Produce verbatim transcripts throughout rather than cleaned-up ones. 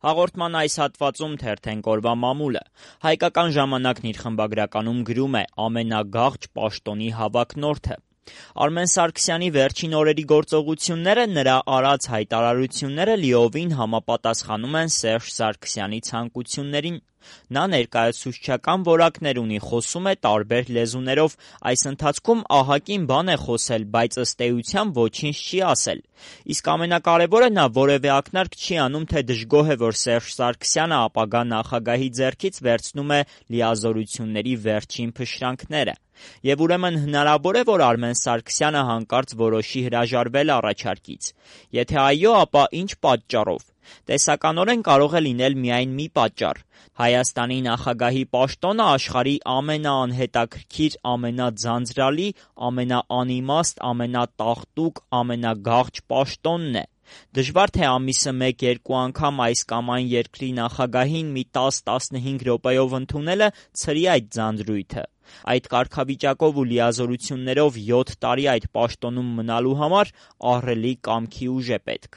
Հաղորդման այս հատվածում թերթենք օրվա մամուլը։ Հայկական ժամանակն իր խմբագրականում գրում է ամենագաղճ պաշտոնի հավակնորդը։ Արմեն Սարգսյանի վերջին օրերի գործողությունները, նրա արած հայտարարությունները լիովին համապատասխանում են Սերժ Սարգսյանի ցանկություններին։ Նա ներկայացուցչական որակներ ունի, խոսում է տարբեր լեզուներով, այս ընթացքում ահագին բան է խոսել, բայց ըստ էության ոչինչ չի ասել։ Իսկ ամենակարևորը, նա որևէ ակնարկ չի անում, թե դժգոհ է, որ Սերժ Սարգսյանը ապագա նախագահի ձեռքից վերցնում է լիազորությունների վերջին փշրանքները։ Եվ ուրեմն հնարավոր է, որ Արմեն Սարգսյանը հանկարծ որոշի հրաժարվել առաջարկից։ Եթե այո, ապա ինչ պատճառով։ Տեսականորեն կարող է լինել միայն մի պատճառ։ Հայաստանի նախագահի պաշտոնը աշխարհի ամենաանհետաքրքիր, ամենաձանձրալի, ամենաանիմաստ, ամենատաղտուկ, ամենագաղճ պաշտոնն է։ Դժվար թե ամիսը մեկ-երկու անգամ այս կամ այն երկրի նախագահին մի տաս-տասնհինգ րոպեով ընդունելը ցրի այդ ձանձրույթը։ Այդ կարգավիճակով ու լիազորություններով յոթ տարի այդ պաշտոնում մնալու համար ահռելի կամքի ուժ է պետք։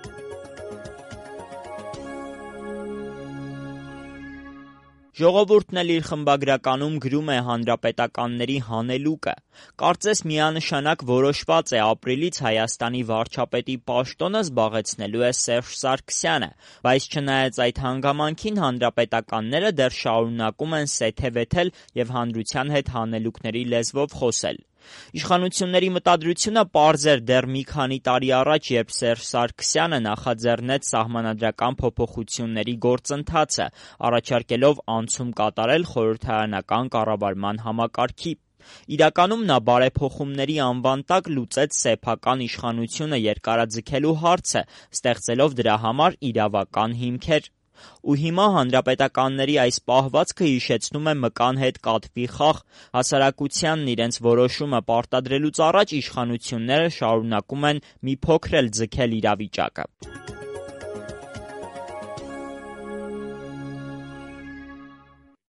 Ժողովուրդն էլ իր խմբագրականում գրում է հանրապետականների հանելուկը։ Կարծես միանշանակ որոշված է ապրիլից Հայաստանի վարչապետի պաշտոնը զբաղեցնելու է Սերժ Սարգսյանը, բայց չնայած այդ հանգամանքին հանրապետականները դեռ շարունակում են սեթևեթել և հանրության հետ հանելուկների լեզվով խոսել։ Իշխանությունների մտադրությունը պարզ էր դեռ մի քանի տարի առաջ, երբ Սերժ Սարգսյանը նախաձեռնեց սահմանադրական փոփոխությունների գործընթացը, առաջարկելով անցում կատարել խորհրդարանական կառավարման համակարգի։ Իրականում նա բարեփոխումների անվան տակ լուծեց սեփական իշխանությունը երկարաձգելու հարցը, ստեղծելով դրա համար իրավական հիմքեր։ Ու հիմա հանրապետականների այս պահվածքը հիշեցնում է մկան հետ կատվի խաղ։ Հասարակությանն իրենց որոշումը պարտադրելուց առաջ իշխանությունները շարունակում են մի փոքր էլ ձգել իրավիճակը։